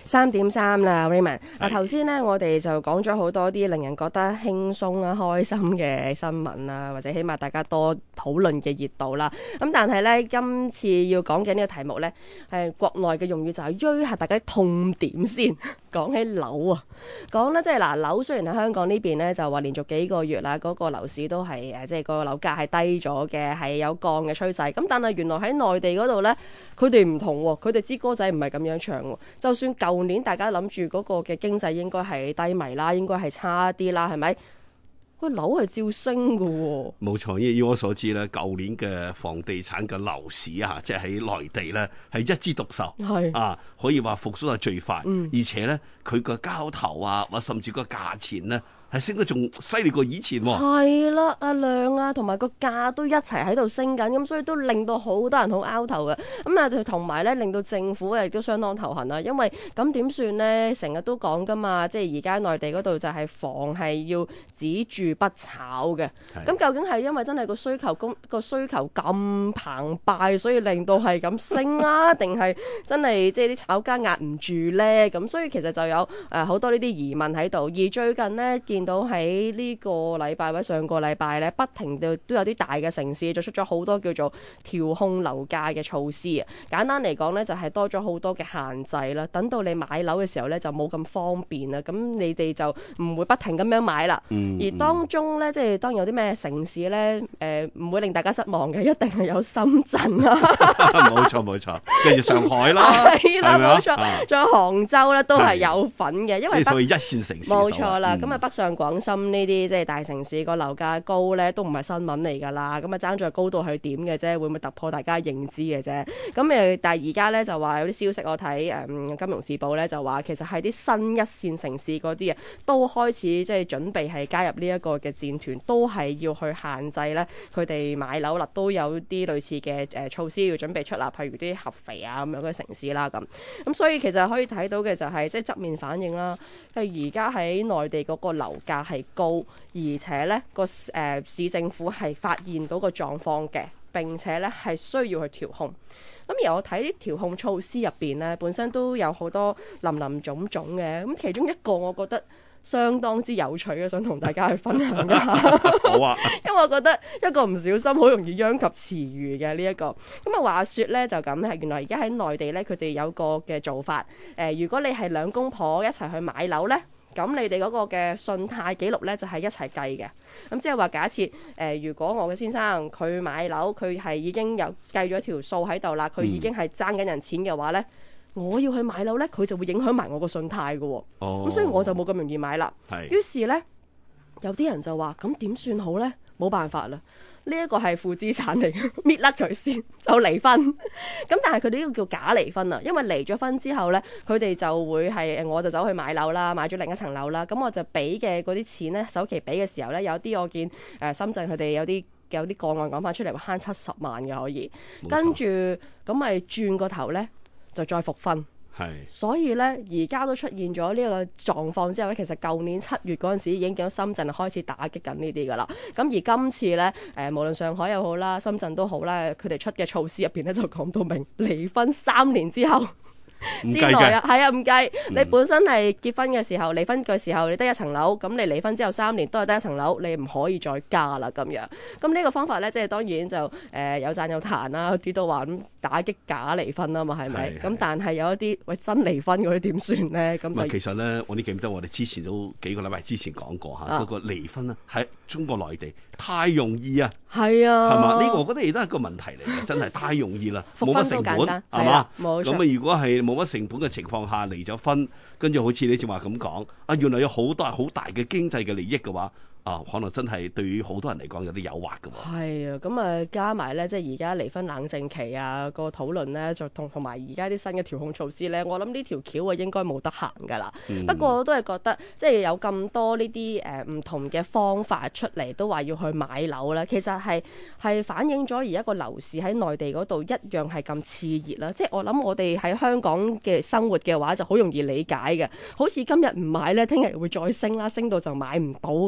3.3啦 Raymond。頭先咧我哋就講咗好多啲令人覺得輕鬆啊、開心嘅新聞啊，或者起碼大家多討論嘅熱度啦。咁但係咧今次要講嘅呢個題目咧，國內嘅用語就係鋥下大家痛點先。講起樓啊，講咧即係嗱，樓雖然喺香港呢邊咧就話連續幾個月啦，嗰個樓市都係即係個樓價係低咗嘅，係有降嘅趨勢。咁但係原來喺內地嗰度咧，佢哋唔同喎，佢哋支歌仔唔係咁樣唱喎。就算舊年大家諗住嗰個嘅經濟應該係低迷啦，應該係差啲啦，係咪？個樓係照升㗎喎。 冇錯，以我所知咧，舊年嘅房地產嘅樓市啊，即係喺內地咧係一枝獨秀，係啊，可以話復甦係最快，而且咧佢個交投啊，或甚至個價錢咧，係升得仲犀利過以前喎。 係啦，阿量啊，同埋個價都一齊喺度升緊，咁所以都令到好多人好拗頭嘅。咁啊，同埋咧，令到政府亦都相當頭痕啦。因為咁點算呢？成日都講噶嘛，即係而家內地嗰度就係房係要只住不炒嘅。咁究竟係因為真係個需求咁澎湃，所以令到係咁升啊？定係真係即係啲炒家壓唔住咧？咁所以其實就有好多呢啲疑問喺度。而最近呢，見到喺呢個禮拜或者上個禮拜咧，不停都有啲大嘅城市就出咗好多叫做調控樓價嘅措施啊。簡單嚟講咧，就係多咗好多嘅限制啦。等到你買樓嘅時候咧，就冇咁方便啦。咁你哋就唔會不停咁樣買啦。而當中咧，即係當然有啲咩城市咧，唔會令大家失望嘅，一定係有深圳啦。 冇錯，跟住上海啦， 係啦，冇錯，仲有杭州咧都係有份嘅，因為所以一線城市冇錯啦。咁啊，北上廣深呢啲即係大城市個樓價高咧，都唔係新聞嚟㗎啦。咁啊，爭在高度係點嘅啫，會唔會突破大家認知嘅啫？咁但係而家咧就話有啲消息我睇金融時報咧就話，其實係啲新一線城市嗰啲啊，都開始即係準備係加入呢一個嘅戰團，都係要去限制咧佢哋買樓啦，都有啲類似嘅措施要準備出啦，譬如啲合肥啊咁樣嘅城市啦咁所以其實可以睇到嘅就係即係側面反映啦，係而家喺內地嗰個樓價係高，而且咧個市政府係發現到個狀況嘅，並且咧係需要去調控。咁而我睇啲調控措施入邊咧，本身都有好多林林總總嘅。咁其中一個我覺得相當之有趣嘅，想同大家去分享一下。 好啊， 因為我覺得一個唔小心好容易殃及池魚嘅呢一個。咁啊話說咧就咁係，原來而家喺內地咧佢哋有個嘅做法。如果你係兩公婆一齊去買樓咧，咁你哋嗰個嘅信貸記錄咧就係一齊計嘅。咁即係話假設如果我嘅先生佢買樓，佢係已經有計咗條數喺度啦，佢已經係爭緊人錢嘅話咧，我要去買樓咧，佢就會影響埋我個信貸嘅喎。咁所以我就冇咁容易買啦。於是咧，有啲人就話：咁點算好咧？冇辦法啦。呢一個係負資產嚟嘅，搣甩佢先就離婚。咁但係佢哋呢個叫假離婚啊，因為離咗婚之後呢，佢哋就會係我就走去買樓啦，買咗另一層樓啦。咁我就俾嘅嗰啲錢呢，首期俾嘅時候呢，有啲我見深圳佢哋有啲個案講翻出嚟話慳70萬嘅可以，跟住咁咪轉個頭呢，就再復婚。所以咧，而家都出現咗呢個狀況之後咧，其實舊年7月嗰陣時已經見到深圳開始打擊緊呢啲噶啦。咁而今次咧，無論上海又好啦，深圳都好啦，佢哋出嘅措施入邊咧就講到明，離婚3年之後之內啊，係啊，唔計。你本身係結婚嘅時候，離婚嘅時候你得一層樓，咁你離婚之後3年都係得一層樓，你唔可以再加啦咁樣。咁呢個方法咧，即係當然就有讚有彈啦，啲都話咁打擊假離婚啊嘛，係咪？咁但係有一啲喂真離婚嗰啲點算咧？咁就其實咧，我記唔得我哋之前都幾個禮拜之前講過嚇，嗰個離婚咧喺中國內地太容易啊，係啊，係嘛？呢個我覺得亦都係個問題嚟嘅，真係太容易啦，冇乜成本係嘛？冇錯。咁啊，如果係冇乜成本嘅情況下離咗婚，跟住好似你正話咁講，原來有好大嘅經濟嘅利益嘅話。可能真係對於好多人嚟講有啲誘惑㗎喎。係啊，咁啊加埋咧，即係而家離婚冷靜期啊，個討論咧，就同埋而家啲新嘅調控措施咧，我諗呢條橋啊應該冇得行㗎啦。不過我都係覺得，即係有咁多呢啲唔同嘅方法出嚟，都話要去買樓啦。其實係反映咗而家個樓市喺內地嗰度一樣係咁熾熱啦。即係我諗我哋喺香港嘅生活嘅話，就好容易理解嘅。好似今日唔買咧，聽日會再升啦，升到就買唔到咁樣啊。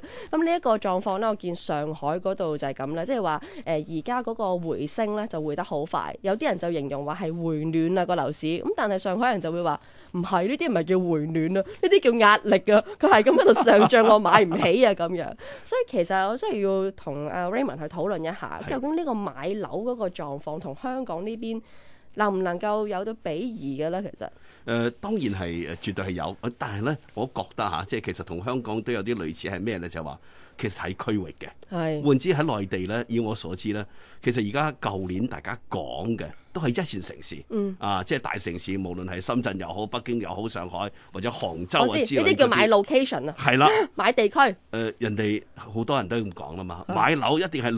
啊。咁呢一個狀況咧，我見上海嗰度就係咁啦，即係話而家嗰個回升咧就回得好快，有啲人就形容話係回暖啊個樓市，咁但係上海人就會話唔係，呢啲唔係叫回暖啊，呢啲叫壓力啊，佢係咁喺度上漲，我買唔起啊咁樣。所以其實我真係要同阿 Raymond 去討論一下，究竟呢個買樓嗰個狀況同香港呢邊能唔能夠有到比擬嘅咧？其實當然係絕對係有，但係咧，我覺得嚇，即係其實同香港都有啲類似係咩咧？就係話其實睇區域嘅。係換之喺內地咧，以我所知咧，其實而家舊年大家講嘅都係一線城市，即係大城市，無論係深圳又好、北京又好、上海或者杭州啊之類。呢啲叫買 location 啊。係啦，買地區。 人哋好多人都咁講啦嘛，買樓一定係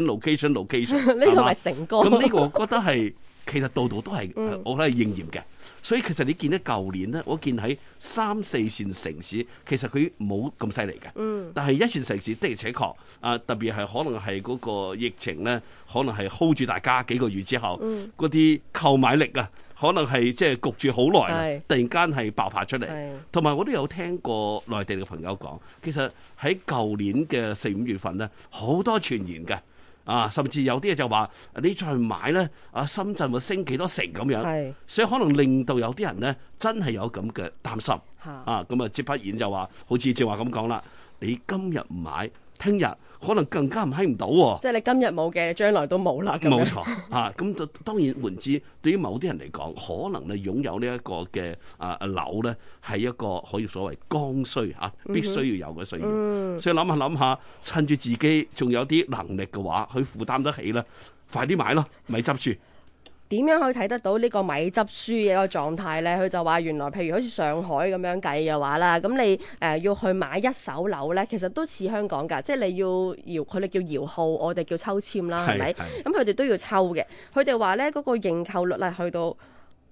location。 呢個咪成歌。 咁呢個我覺得係。其實度度都係，我覺得係應驗嘅。所以其實你見到舊年咧，我見喺3、4線城市，其實佢冇咁犀利嘅。但係一線城市的而且確，特別係可能係嗰個疫情咧，可能係 hold 住大家幾個月之後，嗰啲購買力啊，可能係即係焗住好耐，突然間係爆發出嚟。同埋我都有聽過內地嘅朋友講，其實喺舊年嘅4、5月份咧，好多傳言嘅。甚至有啲嘢就話你再買咧，深圳會升幾多成咁樣，所以可能令到有啲人咧真係有咁嘅擔心。咁啊，接不然就話，好似正話咁講啦，你今日唔買，聽日可能更加唔到喎。 即係你今日冇嘅，將來都冇啦。 冇錯咁就當然換之，對於某啲人嚟講，可能你擁有呢一個嘅樓咧，係一個可以所謂剛需必須要有嘅需要。所以諗下，趁住自己仲有啲能力嘅話，佢負擔得起咧，快啲買咯，咪執住。 點樣可以睇得到呢個米執輸嘅一個狀態呢？佢就話原來譬如好似上海咁樣計嘅話啦，咁你要去買一手樓呢，其實都似香港㗎，即係你要佢哋叫搖號，我哋叫抽籤啦，係咪？咁佢哋都要抽嘅。佢哋話呢嗰個認購率係去到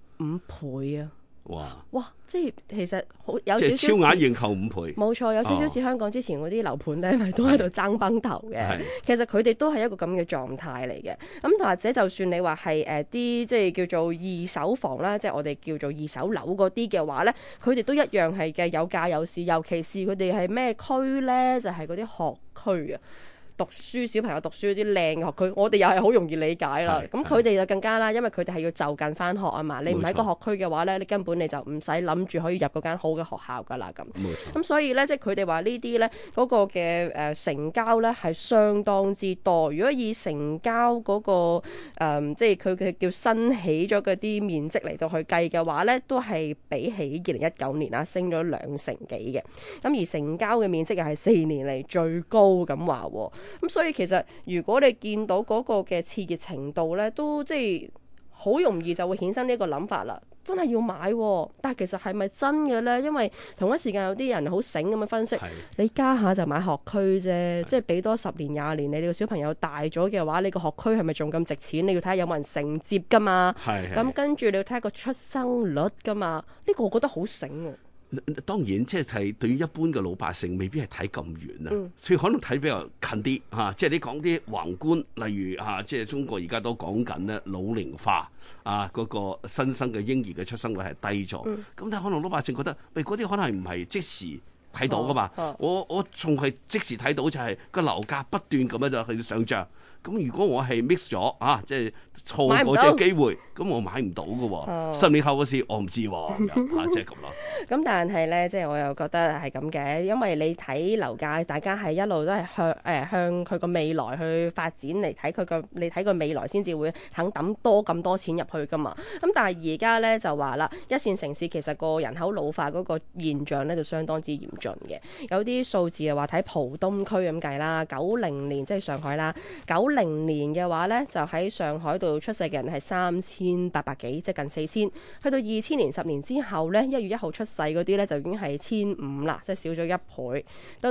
5倍啊！哇！即係其實好有少少超額認購5倍， 冇錯，有少少似香港之前嗰啲樓盤咧，咪都喺度爭崩頭嘅。其實佢哋都係一個咁嘅狀態嚟嘅。咁或者就算你話係啲即係叫做二手房啦，即係我哋叫做二手樓嗰啲嘅話咧，佢哋都一樣係嘅，有價有市。尤其是佢哋係咩區咧，就係嗰啲學區啊。讀書小朋友讀書啲靚嘅學區，我哋又係好容易理解啦。咁佢哋就更加啦，因為佢哋係要就近翻學啊嘛。你唔喺個學區嘅話咧，你根本你就唔使諗住可以入嗰間好嘅學校噶啦咁。咁所以咧，即係佢哋話呢啲咧嗰個嘅成交咧係相當之多。如果以成交嗰個即係佢嘅叫新起咗嗰啲面積嚟到去計嘅話咧，都係比起2019年啦升咗2成幾嘅。咁而成交嘅面積又係4年嚟最高咁話喎。咁所以其實如果你見到嗰個嘅熾熱程度咧，都即係好容易就會衍生呢一個諗法啦。真係要買喎，但係其實係咪真嘅咧？因為同一時間有啲人好醒咁樣分析，你加下就買學區啫，即係俾多10年20年，你個小朋友大咗嘅話，你個學區係咪仲咁值錢？你要睇下有冇人承接噶嘛。咁跟住你要睇下個出生率噶嘛。呢個我覺得好醒喎。 當然，即係對於一般嘅老百姓，未必係睇咁遠啊，所以可能睇比較近啲嚇。即係你講啲宏觀，例如嚇，即係中國而家都講緊咧老齡化嗰個新生嘅嬰兒嘅出生率係低咗。咁但係可能老百姓覺得，喂，嗰啲可能係唔係即時睇到噶嘛？我仲係即時睇到就係個樓價不斷咁樣就去上漲。咁如果我係 mix 咗即係錯過隻機會，咁我買唔到嘅喎。10年後嘅事我唔知喎，即係咁咯。 咁但係咧，即係我又覺得係咁嘅，因為你睇樓價，大家係一路都係向佢個未來去發展嚟睇你睇佢未來先至會肯抌多咁多錢入去噶嘛。咁但係而家咧就話啦，一線城市其實個人口老化嗰個現象咧就相當之嚴峻嘅。有啲數字又話睇浦東區咁計啦，90年即係上海啦，90年嘅話咧就喺上海度出世嘅人係3800幾，即係近4000。去到2000年10年之後咧，1月1號出世嗰啲咧就已經係1500啦，即係少咗1倍。到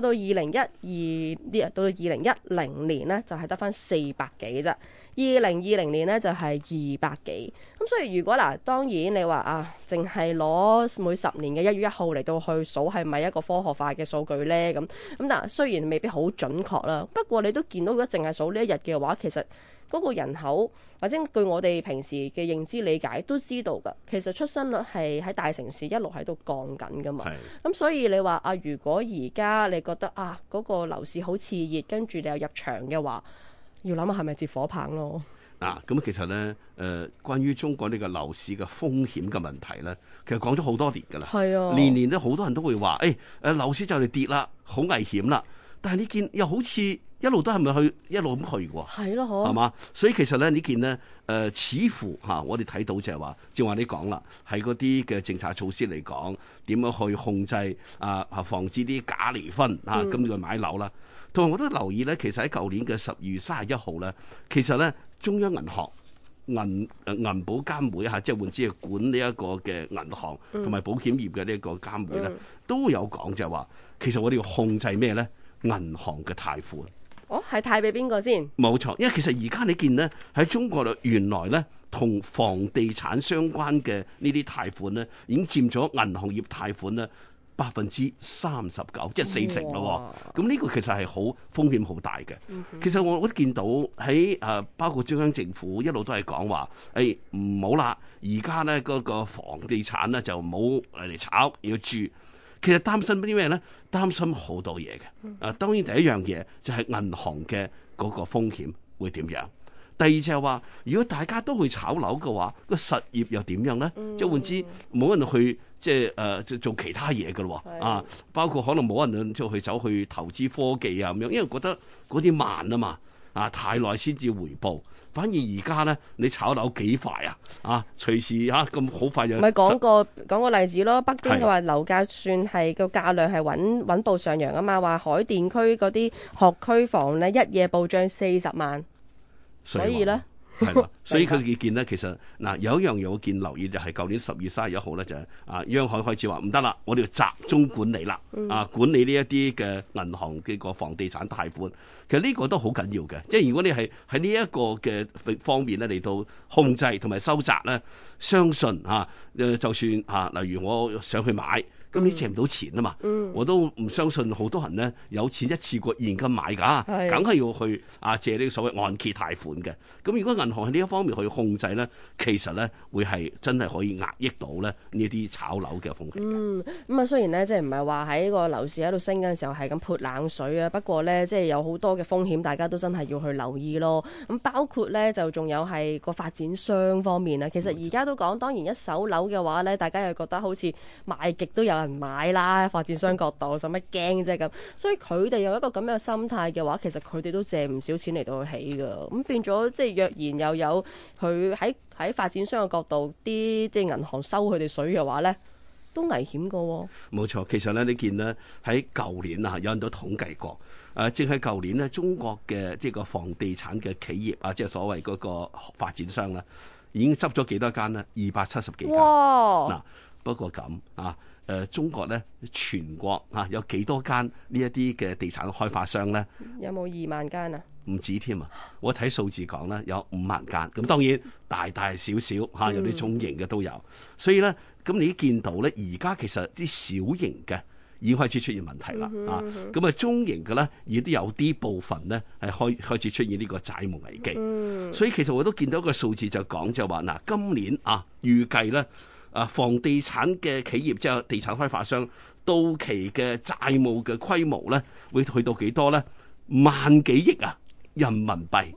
2010年咧就係得翻400幾啫。2020年咧就係200幾。咁咁所以如果嗱，當然你話啊，淨係攞每10年嘅1月1號嚟到去數係咪一個科學化嘅數據咧？咁但係雖然未必好準確啦，不過你都見到如果淨係數呢一日嘅話，其實嗰個人口或者據我哋平時嘅認知理解都知道㗎，其實出生率係喺大城市一路喺度降緊㗎嘛。咁所以你話啊，如果而家你覺得啊嗰個樓市好熾熱，跟住你又入場嘅話，要諗下係咪接火棒咯？ 嗱，咁其實咧，關於中國呢個樓市嘅風險嘅問題咧，其實講咗好多年㗎啦。係啊，年年都好多人都會話，樓市就嚟跌啦，好危險啦。但係你見又好似一路都係咪去一路咁去喎？係咯，係嘛？所以其實咧呢件呢，似乎我哋睇到就係話，正話你講啦，係嗰啲嘅政策措施嚟講，點樣去控制防止啲假離婚咁佢買樓啦。同埋我都留意咧，其實喺舊年嘅12月31號咧，其實咧中央銀行銀保監會即係換之係管呢一個嘅銀行同埋保險業嘅呢一個監會咧，都有講就係話，其實我哋要控制咩咧？銀行嘅貸款，係貸俾邊個先？冇錯，因為其實而家你見呢，喺中國原來咧同房地產相關嘅呢啲貸款咧，已經佔咗銀行業貸款咧39%，即係40%咯。咁呢個其實係好風險好大嘅。其實我都見到喺包括中央政府一路都係講話，唔好啦，而家咧嗰個房地產咧就唔好嚟炒，要住。其實擔心啲咩咧？擔心好多嘢嘅。當然第一樣嘢就係銀行嘅嗰個風險會點樣。第二就係話，如果大家都去炒樓嘅話，個實業又點樣咧？即係換之冇人去即係做其他嘢嘅咯。包括可能冇人去走去投資科技啊咁樣，因為覺得嗰啲慢啊嘛，太耐先至回報。反而而家咧，你炒樓幾快啊！隨時咁好快就咪講個例子咯。北京佢話樓價算係個價量係穩步上揚啊嘛，話海淀區嗰啲學區房咧一夜暴漲40萬，所以咧。係嘛，所以佢見咧，其實有一樣嘢我見留意就係舊年12月31號咧，就係央行開始話唔得啦，我哋要集中管理啦，管理呢一啲嘅銀行嘅個房地產貸款。其實呢個都好緊要嘅，即係如果你係喺呢一個嘅方面咧嚟到控制同埋收窄咧，相信就算例如我想去買。咁你借唔到錢啊嘛，我都唔相信好多人呢有錢一次過現金買㗎，梗係要去借呢個所謂按揭貸款嘅。咁如果銀行喺呢一方面去控制呢，其實呢會係真係可以壓抑到呢啲炒樓嘅風險。咁雖然呢，即係唔係話喺個樓市喺度升嗰陣時候係咁潑冷水啊，不過呢，即係有好多嘅風險，大家都真係要去留意咯。咁包括呢，就仲有係個發展商方面啊，其實而家都講，當然一手樓嘅話呢，大家又覺得好似賣極都有人買啦，發展商角度使乜驚啫咁，所以佢哋有一個咁樣嘅心態嘅話，其實佢哋都借唔少錢嚟到去起噶，咁變咗即係若然又有佢喺發展商嘅角度，啲即係銀行收佢哋水嘅話咧，都危險噶。冇錯，其實咧你見咧喺舊年有人都統計過，淨係舊年咧中國嘅即係個房地產嘅企業即係所謂嗰個發展商咧，已經執咗幾多間咧？270幾間。嗱，不過咁中國咧全國有幾多間呢一啲嘅地產開發商咧？有冇2萬間啊？唔止添啊！我睇數字講咧有5萬間。咁當然大大小小有啲中型嘅都有。所以咧，咁你見到咧，而家其實啲小型嘅已經開始出現問題啦。咁中型嘅咧，亦都有啲部分咧係開始出現呢個債務危機。所以其實我都見到一個數字就講就話今年預計咧。房地產嘅企業即係地產開發商到期嘅債務嘅規模咧，會去到幾多咧？1萬幾億人民幣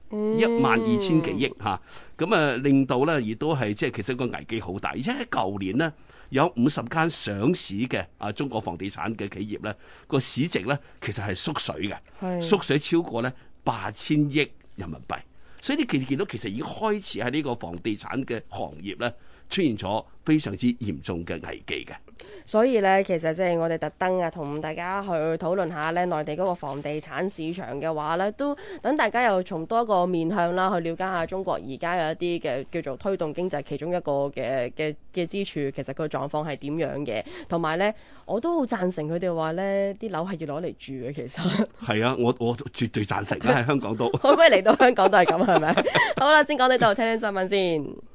，12000幾億嚇。咁令到咧亦都係即係其實個危機好大，而且喺舊年呢，有50間上市嘅中國房地產嘅企業咧，個市值咧其實係縮水嘅，縮水超過咧8000億人民幣。所以你見到其實已經開始喺呢個房地產嘅行業咧出現咗非常之嚴重嘅危機嘅。所以咧，其實即係我哋特登同大家去討論下咧，內地嗰個房地產市場嘅話咧，都等大家又從多一個面向啦，去了解下中國而家有一啲嘅叫做推動經濟其中一個嘅支柱，其實個狀況係點樣嘅。同埋咧，我都好贊成佢哋話咧，啲樓係要攞嚟住嘅。其實係啊，我絕對贊成啦，喺香港都可唔可以嚟到香港都係咁係咪？好啦，先講呢度，聽聽新聞先。